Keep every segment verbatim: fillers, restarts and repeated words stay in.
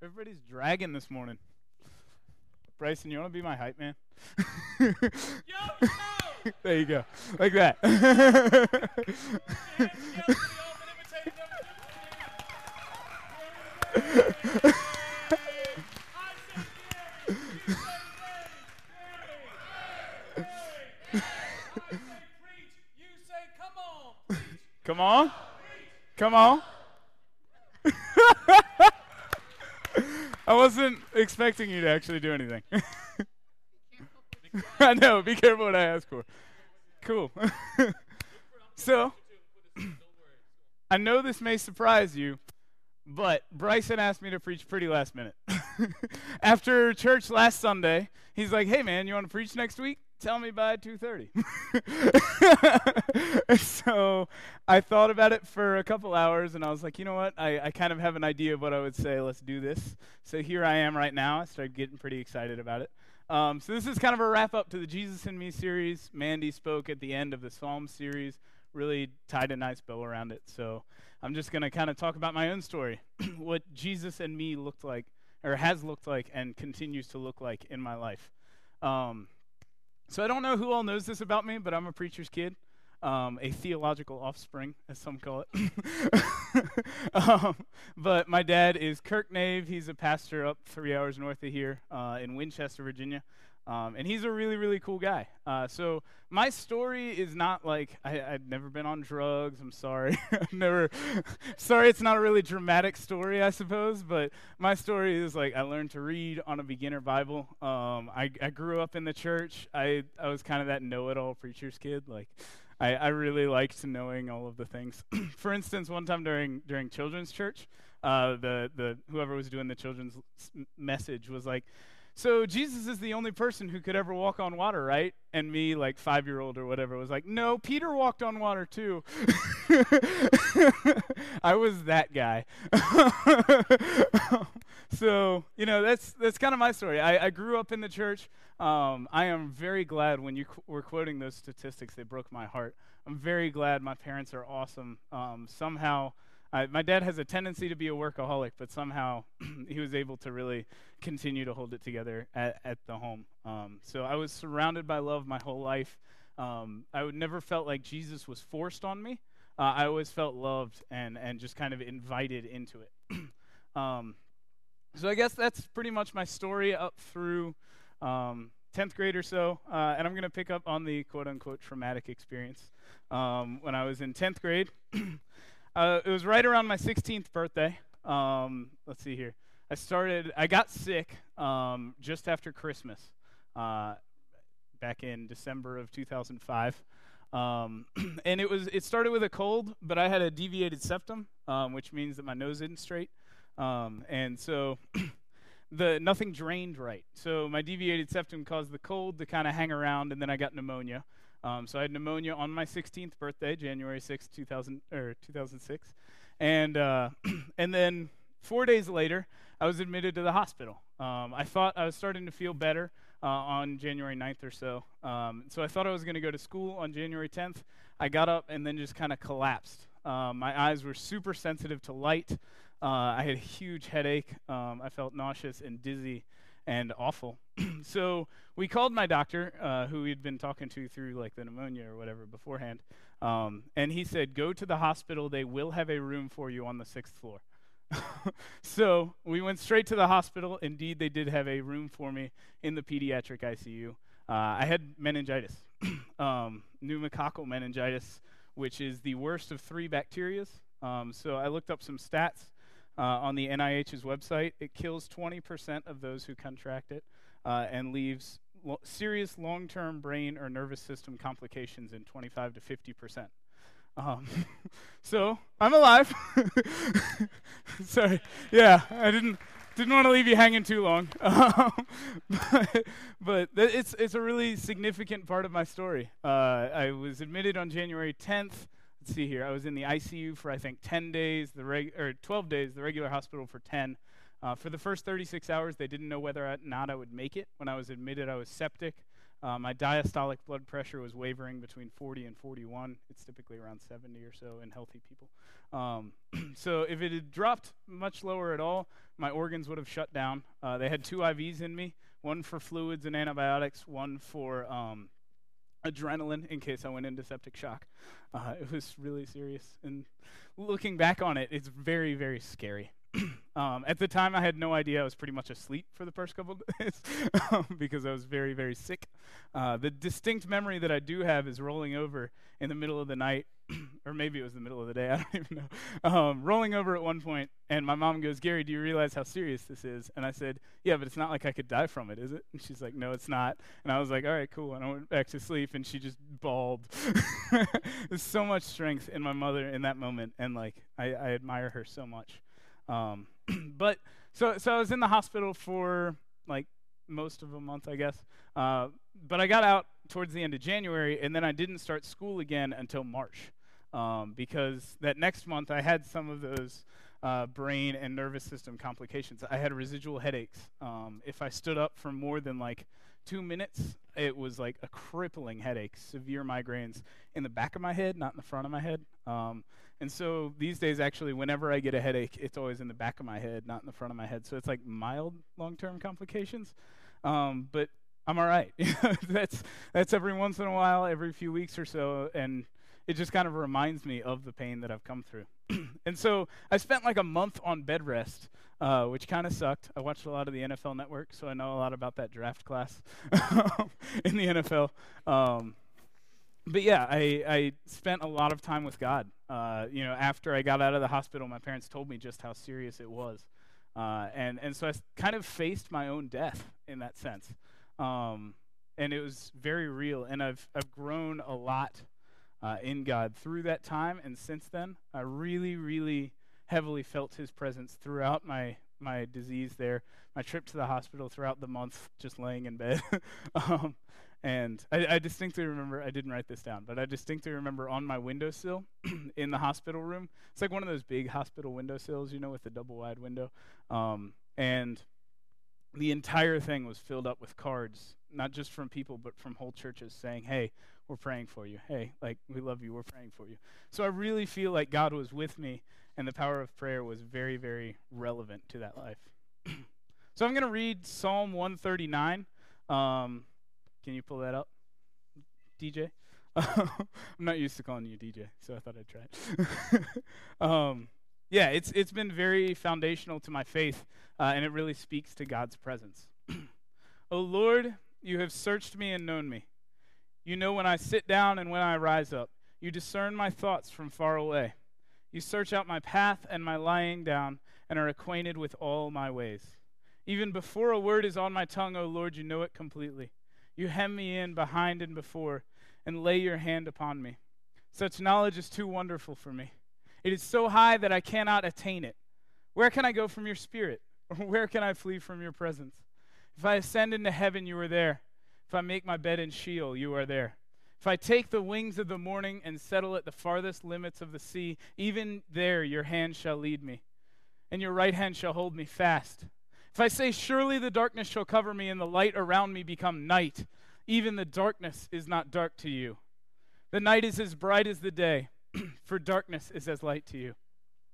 Everybody's dragging this morning. Bryson, you want to be my hype man? Yo, yo! There you go. Like that. Come on. Come on. I wasn't expecting you to actually do anything. I know. Be careful what I ask for. Cool. So, I know this may surprise you, but Bryson asked me to preach pretty last minute. After church last Sunday, he's like, hey, man, you want to preach next week? Tell me by two thirty. So I thought about it for a couple hours, and I was like, you know what? I, I kind of have an idea of what I would say. Let's do this. So here I am right now. I started getting pretty excited about it. Um, so this is kind of a wrap-up to the Jesus and Me series. Mandy spoke at the end of the Psalm series, really tied a nice bow around it. So I'm just going to kind of talk about my own story, what Jesus and me looked like, or has looked like, and continues to look like in my life. Um So I don't know who all knows this about me, but I'm a preacher's kid, um, a theological offspring, as some call it. um, but my dad is Kirk Nave. He's a pastor up three hours north of here uh, in Winchester, Virginia. Um, and he's a really, really cool guy. Uh, so my story is not like, I, I've never been on drugs. I'm sorry. I've never, sorry it's not a really dramatic story, I suppose. But my story is like, I learned to read on a beginner Bible. Um, I, I grew up in the church. I, I was kind of that know-it-all preacher's kid. Like, I, I really liked knowing all of the things. For instance, one time during during children's church, uh, the, the whoever was doing the children's message was like, so Jesus is the only person who could ever walk on water, right? And me, like five-year-old or whatever, was like, no, Peter walked on water too. I was that guy. So, you know, that's that's kind of my story. I, I grew up in the church. Um, I am very glad when you qu- were quoting those statistics, they broke my heart. I'm very glad my parents are awesome. Um, somehow... I, my dad has a tendency to be a workaholic, but somehow he was able to really continue to hold it together at, at the home. Um, so I was surrounded by love my whole life. Um, I would never felt like Jesus was forced on me. Uh, I always felt loved and, and just kind of invited into it. um, so I guess that's pretty much my story up through um, tenth grade or so. Uh, and I'm going to pick up on the quote-unquote traumatic experience. Um, when I was in tenth grade, Uh, it was right around my sixteenth birthday. Um, let's see here. I started, I got sick um, just after Christmas, uh, back in December of two thousand five. Um, and it was, it started with a cold, but I had a deviated septum, um, which means that my nose isn't straight. Um, and so the nothing drained right. So my deviated septum caused the cold to kind of hang around, and then I got pneumonia. Um, so I had pneumonia on my sixteenth birthday, January sixth, two thousand, or two thousand six, and uh, and then four days later, I was admitted to the hospital. Um, I thought I was starting to feel better uh, on January ninth or so. Um, so I thought I was going to go to school on January tenth. I got up and then just kind of collapsed. Um, my eyes were super sensitive to light. Uh, I had a huge headache. Um, I felt nauseous and dizzy and awful. So we called my doctor, uh, who we'd been talking to through like the pneumonia or whatever beforehand, um, and he said, go to the hospital. They will have a room for you on the sixth floor. So we went straight to the hospital. Indeed, they did have a room for me in the pediatric I C U. Uh, I had meningitis, um, pneumococcal meningitis, which is the worst of three bacterias. Um, so I looked up some stats. Uh, on the N I H's website, it kills twenty percent of those who contract it uh, and leaves lo- serious long-term brain or nervous system complications in twenty-five to fifty percent. Um, so I'm alive. Sorry. Yeah, I didn't didn't want to leave you hanging too long. Um, but but th- it's it's a really significant part of my story. Uh, I was admitted on January tenth. Let's see here. I was in the I C U for, I think, ten days, the reg- or twelve days, the regular hospital for ten. Uh, for the first thirty-six hours, they didn't know whether or not I would make it. When I was admitted, I was septic. Uh, my diastolic blood pressure was wavering between forty and forty-one. It's typically around seventy or so in healthy people. Um, so if it had dropped much lower at all, my organs would have shut down. Uh, they had two I Vs in me, one for fluids and antibiotics, one for um, adrenaline in case I went into septic shock. Uh, it was really serious. And looking back on it, it's very, very scary. Um, at the time, I had no idea. I was pretty much asleep for the first couple of days um, because I was very, very sick. Uh, the distinct memory that I do have is rolling over in the middle of the night, or maybe it was the middle of the day, I don't even know. Um, rolling over at one point, and my mom goes, "Gary, do you realize how serious this is?" And I said, "Yeah, but it's not like I could die from it, is it?" And she's like, "No, it's not." And I was like, "All right, cool." And I went back to sleep, and she just bawled. There's so much strength in my mother in that moment, and like I, I admire her so much. Um, but so so I was in the hospital for like most of a month, I guess. Uh, but I got out towards the end of January, and then I didn't start school again until March, um, because that next month I had some of those uh, brain and nervous system complications. I had residual headaches. Um, if I stood up for more than like two minutes, it was like a crippling headache, severe migraines in the back of my head, not in the front of my head. Um, And so these days, actually, whenever I get a headache, it's always in the back of my head, not in the front of my head. So it's like mild long-term complications. Um, but I'm all right. that's that's every once in a while, every few weeks or so, and it just kind of reminds me of the pain that I've come through. And so I spent like a month on bed rest, uh, which kind of sucked. I watched a lot of the N F L Network, so I know a lot about that draft class in the N F L. Um, But yeah, I, I spent a lot of time with God. Uh, you know, after I got out of the hospital, my parents told me just how serious it was. Uh, and, and so I s- kind of faced my own death in that sense. Um, and it was very real. And I've, I've grown a lot uh, in God through that time. And since then, I really, really heavily felt his presence throughout my, my disease there, my trip to the hospital, throughout the month, just laying in bed. um, And I, I distinctly remember, I didn't write this down, but I distinctly remember on my windowsill in the hospital room, it's like one of those big hospital windowsills, you know, with the double wide window. Um, and the entire thing was filled up with cards, not just from people, but from whole churches saying, "Hey, we're praying for you. Hey, like, we love you, we're praying for you." So I really feel like God was with me, and the power of prayer was very, very relevant to that life. So I'm going to read Psalm one thirty-nine. Um, Can you pull that up, D J? I'm not used to calling you D J, so I thought I'd try it. um, yeah, it's it's been very foundational to my faith, uh, and it really speaks to God's presence. "O Lord, you have searched me and known me. You know when I sit down and when I rise up. You discern my thoughts from far away. You search out my path and my lying down, and are acquainted with all my ways. Even before a word is on my tongue, O Lord, you know it completely. You hem me in behind and before, and lay your hand upon me. Such knowledge is too wonderful for me. It is so high that I cannot attain it. Where can I go from your spirit? Or where can I flee from your presence? If I ascend into heaven, you are there. If I make my bed in Sheol, you are there. If I take the wings of the morning and settle at the farthest limits of the sea, even there your hand shall lead me, and your right hand shall hold me fast. If I say, surely the darkness shall cover me, and the light around me become night, even the darkness is not dark to you. The night is as bright as the day, for darkness is as light to you.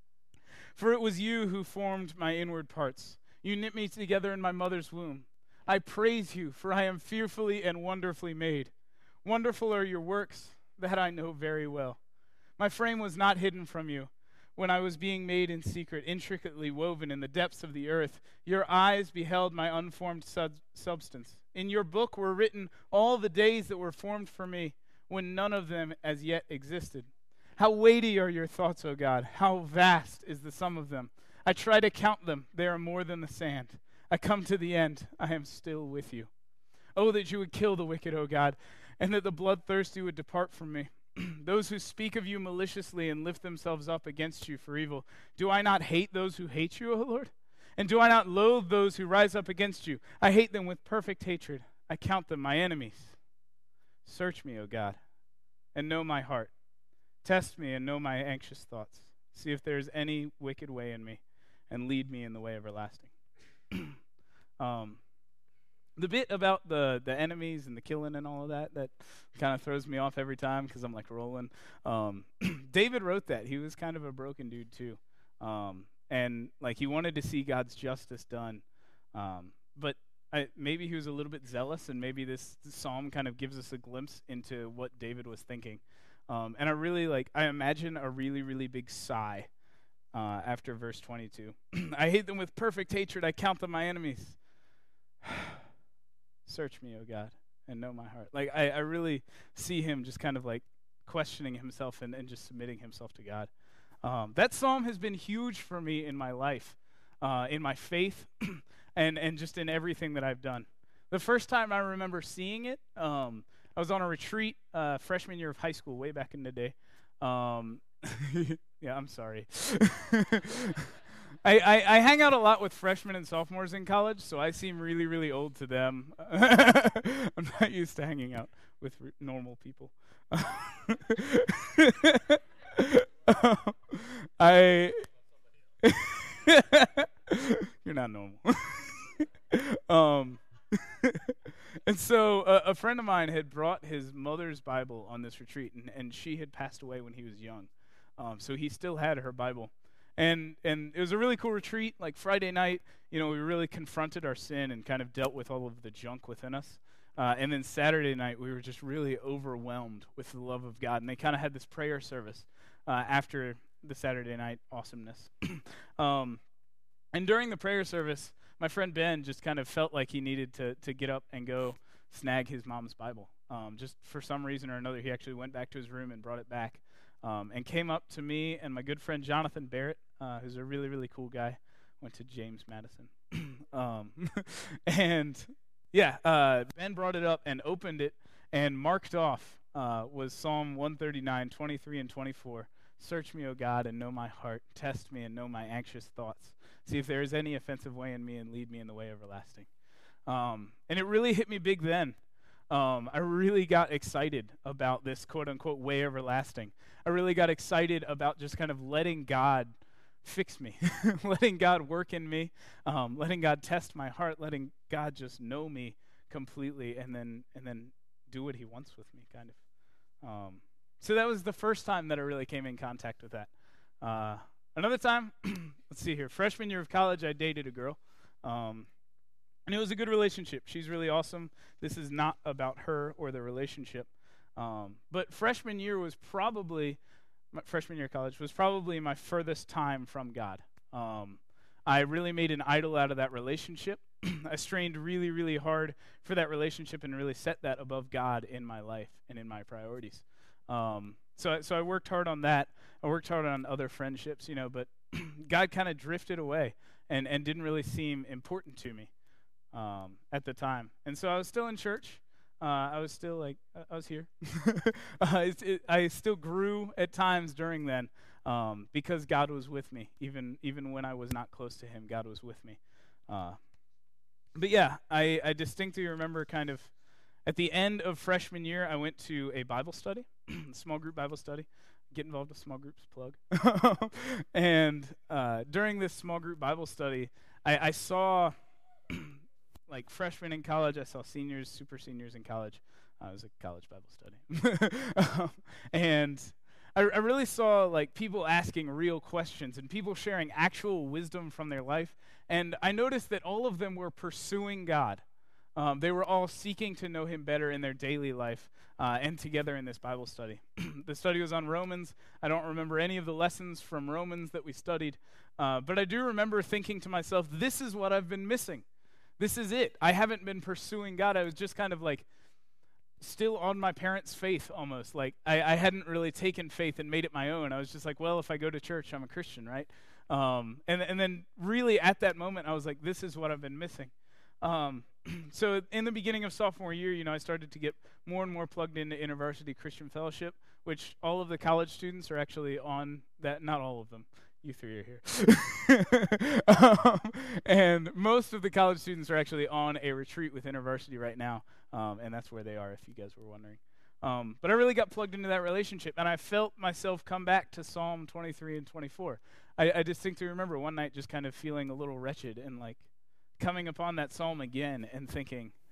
For it was you who formed my inward parts. You knit me together in my mother's womb. I praise you, for I am fearfully and wonderfully made. Wonderful are your works, that I know very well. My frame was not hidden from you when I was being made in secret, intricately woven in the depths of the earth. Your eyes beheld my unformed sub- substance. In your book were written all the days that were formed for me, when none of them as yet existed. How weighty are your thoughts, O God! How vast is the sum of them! I try to count them. They are more than the sand. I come to the end. I am still with you. Oh, that you would kill the wicked, O God, and that the bloodthirsty would depart from me. Those who speak of you maliciously and lift themselves up against you for evil. Do I not hate those who hate you, O Lord? And do I not loathe those who rise up against you? I hate them with perfect hatred. I count them my enemies. Search me, O God, and know my heart. Test me and know my anxious thoughts. See if there is any wicked way in me, and lead me in the way everlasting. um, the bit about the the enemies and the killing and all of that that kind of throws me off every time because I'm like rolling. Um, David wrote that. He was kind of a broken dude too, um, and like he wanted to see God's justice done, um, but I, maybe he was a little bit zealous, and maybe this, this psalm kind of gives us a glimpse into what David was thinking. Um, and I really like. I imagine a really really big sigh uh, after verse twenty-two. I hate them with perfect hatred. I count them my enemies. Search me, O God, and know my heart. Like, I, I really see him just kind of like questioning himself and, and just submitting himself to God. Um, that psalm has been huge for me in my life, uh, in my faith, and, and just in everything that I've done. The first time I remember seeing it, um, I was on a retreat uh, freshman year of high school, way back in the day. Um, yeah, I'm sorry. I, I, I hang out a lot with freshmen and sophomores in college, so I seem really, really old to them. I'm not used to hanging out with r- normal people. I You're not normal. um, and so uh, a friend of mine had brought his mother's Bible on this retreat, and, and she had passed away when he was young. Um, so he still had her Bible. And and it was a really cool retreat. Like Friday night, you know, we really confronted our sin and kind of dealt with all of the junk within us. Uh, and then Saturday night, we were just really overwhelmed with the love of God. And they kind of had this prayer service uh, after the Saturday night awesomeness. um, and during the prayer service, my friend Ben just kind of felt like he needed to to get up and go snag his mom's Bible. Um, just for some reason or another, he actually went back to his room and brought it back. Um, and came up to me and my good friend Jonathan Barrett, uh, who's a really, really cool guy. Went to James Madison. um, and, yeah, uh, Ben brought it up and opened it and marked off uh, was Psalm one thirty-nine, twenty-three and twenty-four. Search me, O God, and know my heart. Test me and know my anxious thoughts. See if there is any offensive way in me and lead me in the way everlasting. Um, and it really hit me big then. Um, I really got excited about this quote-unquote way everlasting. I really got excited about just kind of letting God fix me, letting God work in me, um, letting God test my heart, letting God just know me completely, and then and then do what He wants with me, kind of. Um, so that was the first time that I really came in contact with that. Uh, another time, let's see here, freshman year of college, I dated a girl. Um, And it was a good relationship. She's really awesome. This is not about her or the relationship. Um, but freshman year was probably, my freshman year of college was probably my furthest time from God. Um, I really made an idol out of that relationship. I strained really, really hard for that relationship and really set that above God in my life and in my priorities. Um, so, so I worked hard on that. I worked hard on other friendships, you know, but God kind of drifted away and, and didn't really seem important to me. Um, at the time. And so I was still in church. Uh, I was still like, uh, I was here. uh, it, it, I still grew at times during then um, because God was with me. Even even when I was not close to Him, God was with me. Uh, but yeah, I, I distinctly remember kind of at the end of freshman year, I went to a Bible study, small group Bible study. Get involved with small groups, plug. and uh, during this small group Bible study, I, I saw... like freshmen in college, I saw seniors, super seniors in college. Uh, it was a college Bible study. um, and I, I really saw like people asking real questions and people sharing actual wisdom from their life. And I noticed that all of them were pursuing God. Um, they were all seeking to know Him better in their daily life uh, and together in this Bible study. The study was on Romans. I don't remember any of the lessons from Romans that we studied, uh, but I do remember thinking to myself, this is what I've been missing. This is it. I haven't been pursuing God. I was just kind of like still on my parents' faith almost. Like I, I hadn't really taken faith and made it my own. I was just like, well, if I go to church, I'm a Christian, right? Um, and, and then really at that moment, I was like, this is what I've been missing. Um, so in the beginning of sophomore year, you know, I started to get more and more plugged into InterVarsity Christian Fellowship, which all of the college students are actually on that. Not all of them. You three are here. um, and most of the college students are actually on a retreat with InterVarsity right now, um, and that's where they are, if you guys were wondering. Um, but I really got plugged into that relationship, and I felt myself come back to Psalm twenty-three and twenty-four. I, I distinctly remember one night just kind of feeling a little wretched and like coming upon that psalm again and thinking,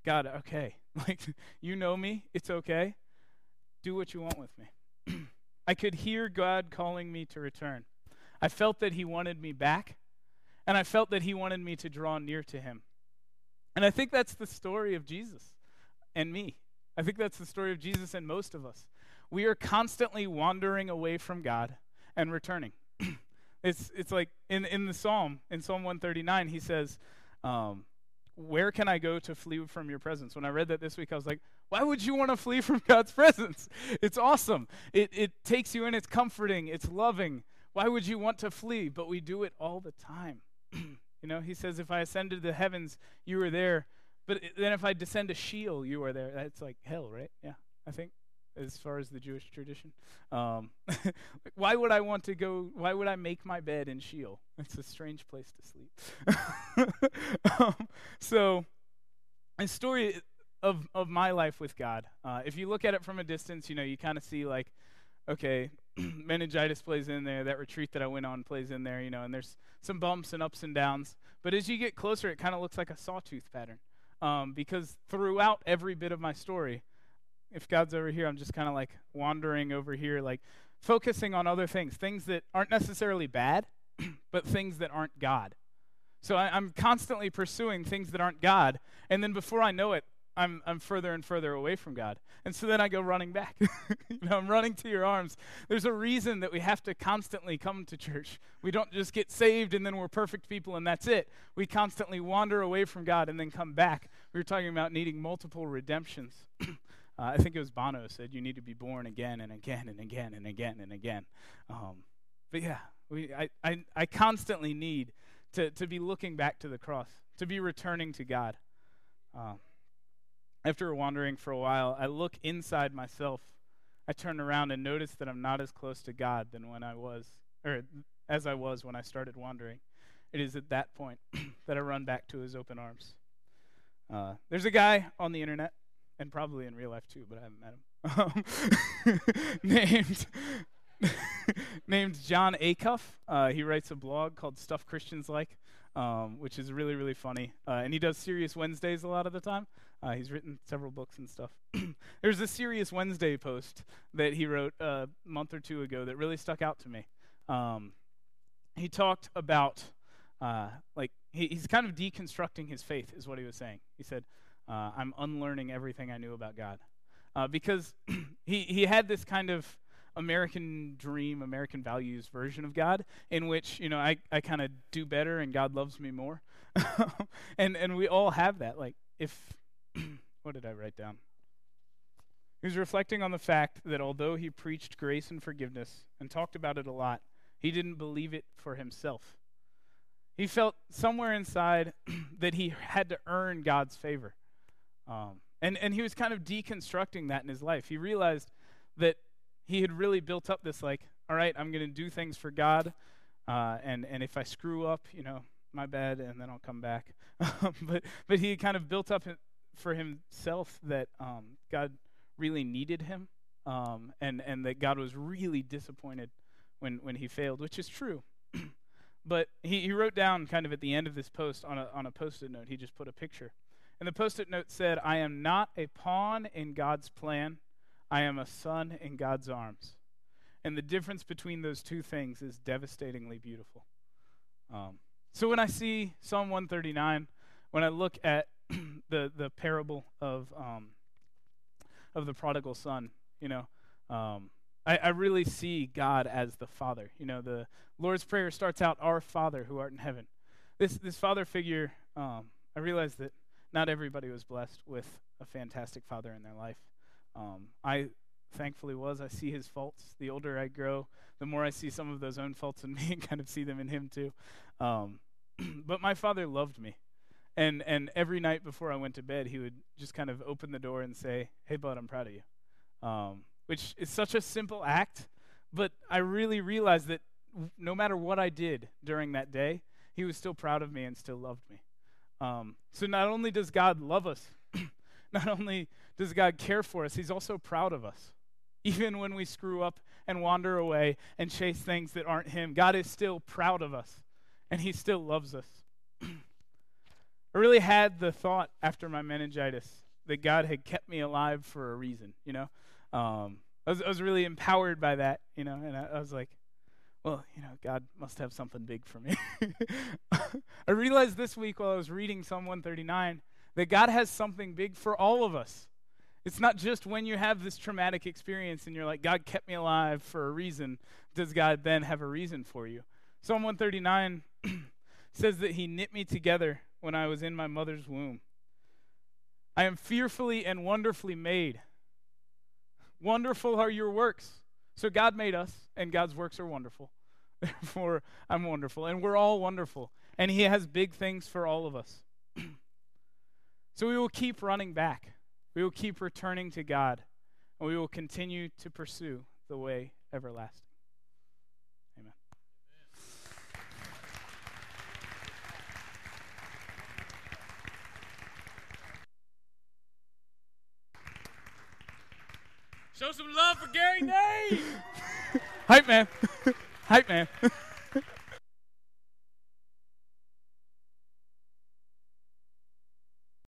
God, okay, like, you know me, it's okay. Do what you want with me. I could hear God calling me to return. I felt that he wanted me back, and I felt that he wanted me to draw near to him. And I think that's the story of Jesus and me. I think that's the story of Jesus and most of us. We are constantly wandering away from God and returning. it's it's like in, in the Psalm, in Psalm one thirty-nine, he says, um, where can I go to flee from your presence? When I read that this week, I was like, why would you want to flee from God's presence? It's awesome. It it takes you in, it's comforting, it's loving. Why would you want to flee? But we do it all the time. You know, he says, if I ascend to the heavens, you are there. But then if I descend to Sheol, you are there. That's like hell, right? Yeah, I think, as far as the Jewish tradition. Um, why would I want to go, why would I make my bed in Sheol? It's a strange place to sleep. um, so, a story of, of my life with God. Uh, if you look at it from a distance, you know, you kind of see like, okay, meningitis plays in there, that retreat that I went on plays in there, you know, and there's some bumps and ups and downs. But as you get closer, it kind of looks like a sawtooth pattern. Um, because throughout every bit of my story, if God's over here, I'm just kind of like wandering over here, like focusing on other things, things that aren't necessarily bad, but things that aren't God. So I, I'm constantly pursuing things that aren't God, and then before I know it, I'm I'm further and further away from God. And so then I go running back. you know, I'm running to your arms. There's a reason that we have to constantly come to church. We don't just get saved and then we're perfect people and that's it. We constantly wander away from God and then come back. We were talking about needing multiple redemptions. uh, I think it was Bono said you need to be born again and again and again and again and again. Um, but yeah, we I, I, I constantly need to, to be looking back to the cross, to be returning to God. Um, After wandering for a while, I look inside myself. I turn around and notice that I'm not as close to God than when I was, or as I was when I started wandering. It is at that point that I run back to his open arms. Uh, there's a guy on the internet, and probably in real life too, but I haven't met him, um, named named John Acuff. Uh, he writes a blog called Stuff Christians Like, um, which is really, really funny. Uh, and he does Serious Wednesdays a lot of the time. Uh, he's written several books and stuff. There's a Serious Wednesday post that he wrote a month or two ago that really stuck out to me. Um, he talked about, uh, like, he, he's kind of deconstructing his faith, is what he was saying. He said, uh, I'm unlearning everything I knew about God. Uh, because he, he had this kind of American dream, American values version of God, in which, you know, I, I kind of do better and God loves me more. and and we all have that. Like, if, what did I write down? He was reflecting on the fact that although he preached grace and forgiveness and talked about it a lot, he didn't believe it for himself. He felt somewhere inside that he had to earn God's favor. Um, and, and he was kind of deconstructing that in his life. He realized that he had really built up this, like, all right, I'm going to do things for God, uh, and, and if I screw up, you know, my bad, and then I'll come back. but but he kind of built up for himself that um, God really needed him, um, and, and that God was really disappointed when, when he failed, which is true. But he, he wrote down kind of at the end of this post on a on a post-it note, he just put a picture. And the post-it note said, I am not a pawn in God's plan. I am a son in God's arms. And the difference between those two things is devastatingly beautiful. Um, so when I see Psalm one thirty-nine, when I look at the the parable of um, of the prodigal son, you know, um, I, I really see God as the Father. You know, the Lord's Prayer starts out, Our Father who art in heaven. This this father figure, um, I realized that not everybody was blessed with a fantastic father in their life. Um, I thankfully was. I see his faults. The older I grow, the more I see some of those own faults in me and kind of see them in him too. Um, but my father loved me. And and every night before I went to bed, he would just kind of open the door and say, hey, bud, I'm proud of you. Um, which is such a simple act, but I really realized that w- no matter what I did during that day, he was still proud of me and still loved me. Um, so not only does God love us, not only does God care for us, he's also proud of us. Even when we screw up and wander away and chase things that aren't him, God is still proud of us, and he still loves us. I really had the thought after my meningitis that God had kept me alive for a reason, you know. Um, I was I was really empowered by that, you know, and I, I was like, well, you know, God must have something big for me. I realized this week while I was reading Psalm one thirty-nine that God has something big for all of us. It's not just when you have this traumatic experience and you're like, God kept me alive for a reason, does God then have a reason for you? Psalm one thirty-nine says that he knit me together when I was in my mother's womb. I am fearfully and wonderfully made. Wonderful are your works. So God made us, and God's works are wonderful. Therefore, I'm wonderful, and we're all wonderful. And he has big things for all of us. So we will keep running back. We will keep returning to God, and we will continue to pursue the way everlasting. Amen. Show some love for Gary Nate. Hype man. Hype man.